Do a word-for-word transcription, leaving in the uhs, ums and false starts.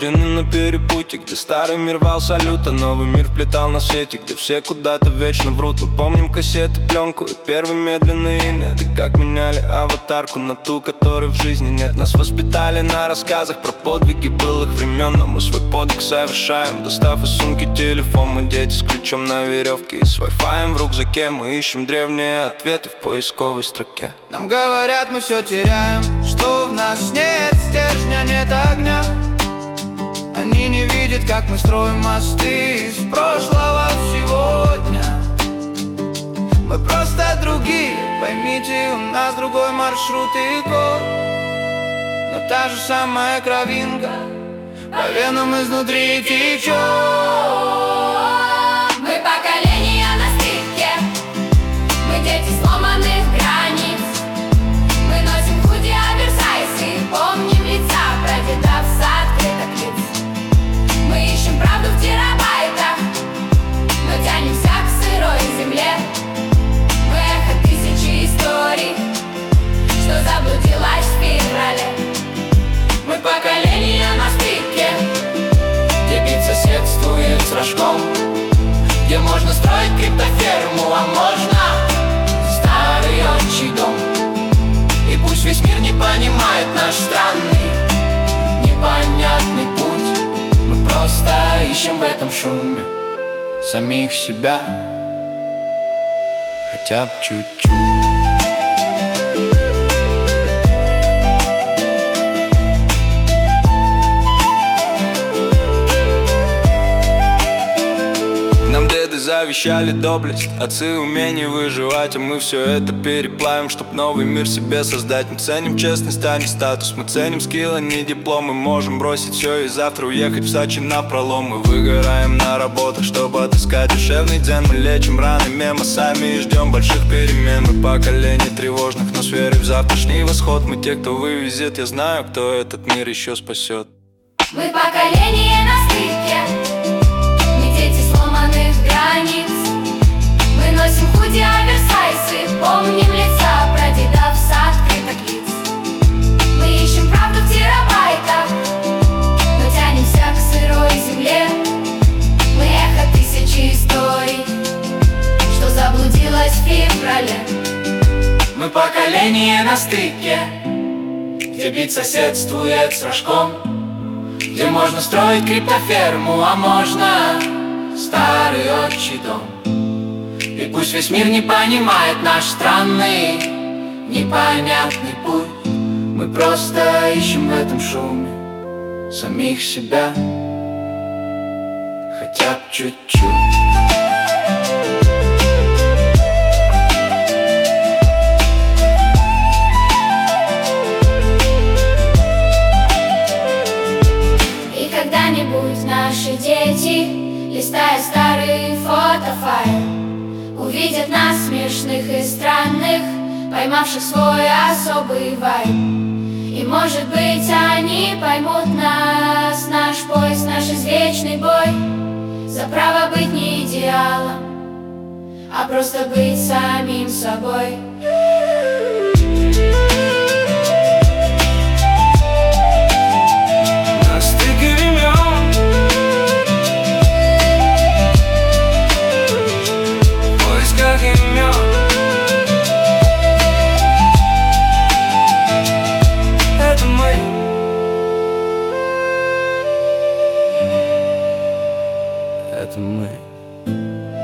рождены на перепутье, где старый мир вал салют, а новый мир вплетал на свете, где все куда-то вечно врут. Мы помним кассеты, пленку и первый медленный инет, и как меняли аватарку на ту, которой в жизни нет. Нас воспитали на рассказах про подвиги былых времен, но мы свой подвиг совершаем, достав из сумки телефон. Мы дети с ключом на веревке и с вай-фаем в рюкзаке. Мы ищем древние ответы в поисковой строке. Нам говорят, мы все теряем, что в нас нет стержня, нет огня. Они не видят, как мы строим мосты из прошлого в сегодня. Мы просто другие, поймите, у нас другой маршрут и код, но та же самая кровинка по венам изнутри течет. Мы поколение на стыке, мы дети сломанных границ. Мы носим худи, оверсайз и помним лица прадедов с открытых лиц. Мы ищем правду в терабайтах, но тянемся к сырой земле. Мы эхо тысячи историй, что заблудилась в феврале. Мы поколение на стыке, где бит соседствует с рожком, где можно строить криптоферму, а можно старый отчий дом. И пусть весь мир не понимает наш странный, непонятный путь, мы просто ищем в этом шуме самих себя, хотя бы чуть-чуть. Завещали доблесть, отцы умение выживать, а мы все это переплавим, чтоб новый мир себе создать. Мы ценим честность, а не статус, мы ценим скилл, а не диплом. Мы можем бросить все и завтра уехать в Сочи напролом. Мы выгораем на работах, чтобы отыскать душевный дзен. Мы лечим раны мемо сами и ждем больших перемен. Мы поколение тревожных, но с верой в завтрашний восход. Мы те, кто вывезет, я знаю, кто этот мир еще спасет. Мы поколение на стыке, мы дети сломанных границ. Мы носим худи, оверсайз и помним лица прадедов с открытых лиц. Мы ищем правду в терабайтах, но тянемся к сырой земле. Мы эхо тысячи историй, что заблудилось в феврале. Мы поколение на стыке, где бит соседствует с рожком, где можно строить криптоферму, а можно старый отчий дом. И пусть весь мир не понимает наш странный, непонятный путь, мы просто ищем в этом шуме самих себя, хотя бы чуть-чуть. Наши дети, листая старый фотофайл, увидят нас смешных и странных, поймавших свой особый вайб. И может быть они поймут нас, наш поиск, наш извечный бой за право быть не идеалом, а просто быть самим собой. Это мы.